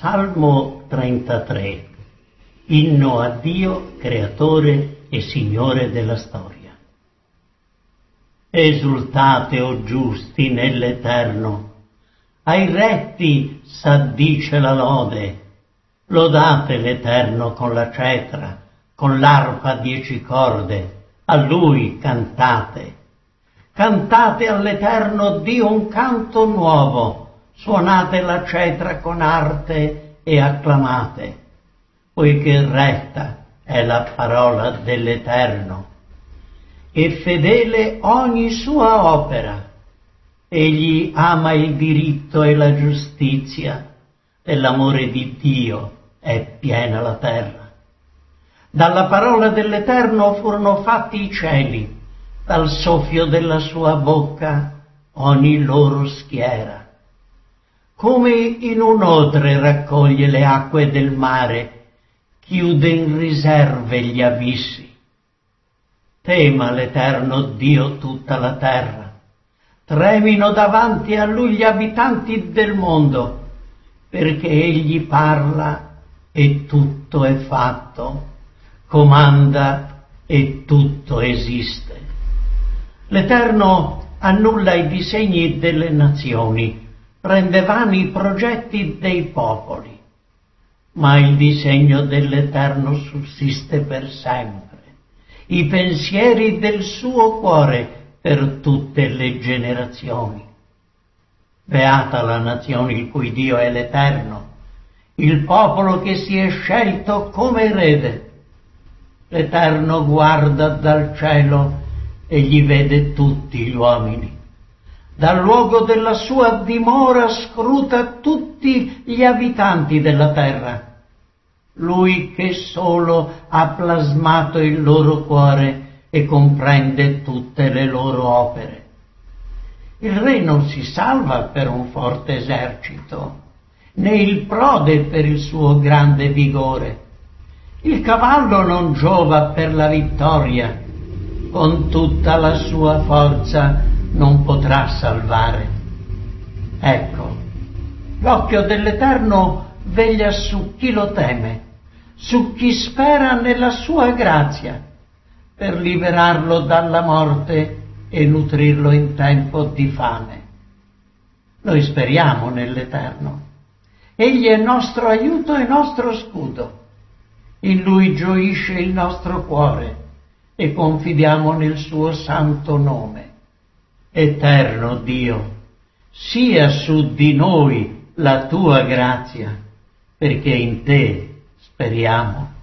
Salmo 33. Inno a Dio, creatore e Signore della storia. Esultate, o giusti, nell'Eterno, ai retti s'addice la lode. Lodate l'Eterno con la cetra, con l'arpa a 10 corde, a Lui cantate. Cantate all'Eterno Dio un canto nuovo, suonate la cetra con arte e acclamate, poiché retta è la parola dell'Eterno e fedele ogni sua opera. Egli ama il diritto e la giustizia, dell'amore di Dio è piena la terra. Dalla parola dell'Eterno furono fatti i cieli, dal soffio della sua bocca ogni loro schiera. Come in un odre raccoglie le acque del mare, chiude in riserve gli abissi. Tema l'Eterno Dio tutta la terra, tremino davanti a Lui gli abitanti del mondo, perché Egli parla e tutto è fatto, comanda e tutto esiste. L'Eterno annulla i disegni delle nazioni, rende vani i progetti dei popoli, ma il disegno dell'Eterno sussiste per sempre, i pensieri del suo cuore per tutte le generazioni. Beata la nazione il cui Dio è l'Eterno, il popolo che si è scelto come erede. L'Eterno guarda dal cielo e gli vede tutti gli uomini. Dal luogo della sua dimora scruta tutti gli abitanti della terra. Lui che solo ha plasmato il loro cuore e comprende tutte le loro opere. Il re non si salva per un forte esercito, né il prode per il suo grande vigore. Il cavallo non giova per la vittoria, con tutta la sua forza non potrà salvare. Ecco, l'occhio dell'Eterno veglia su chi lo teme, su chi spera nella sua grazia, per liberarlo dalla morte e nutrirlo in tempo di fame. Noi speriamo nell'Eterno. Egli è nostro aiuto e nostro scudo. In Lui gioisce il nostro cuore e confidiamo nel suo santo nome. Eterno Dio, sia su di noi la tua grazia, perché in te speriamo.